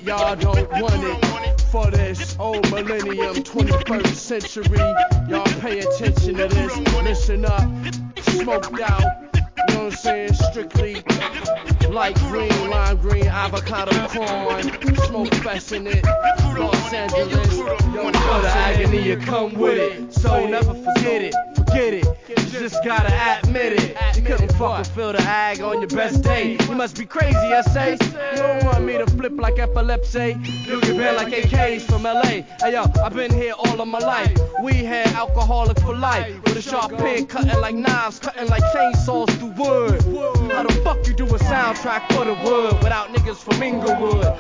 y'all don't want it. For this old millennium, 21st century, y'all pay attention to this. Listen up, smoked out, you know what I'm saying? Strictly light green, lime green, avocado corn, smoke fest in it, Los Angeles. Yo, for the agony, you come with it. So never forget it. You just gotta admit it. You couldn't fucking feel the ag on your best day. You must be crazy, I say. You don't want me to flip like epilepsy. You get banned like AKs from LA. Hey yo, I've been here all of my life. We had alcoholic for life. With a sharp pen cutting like knives, cutting like chainsaws through wood. How the fuck you do a soundtrack for the wood without niggas from Inglewood?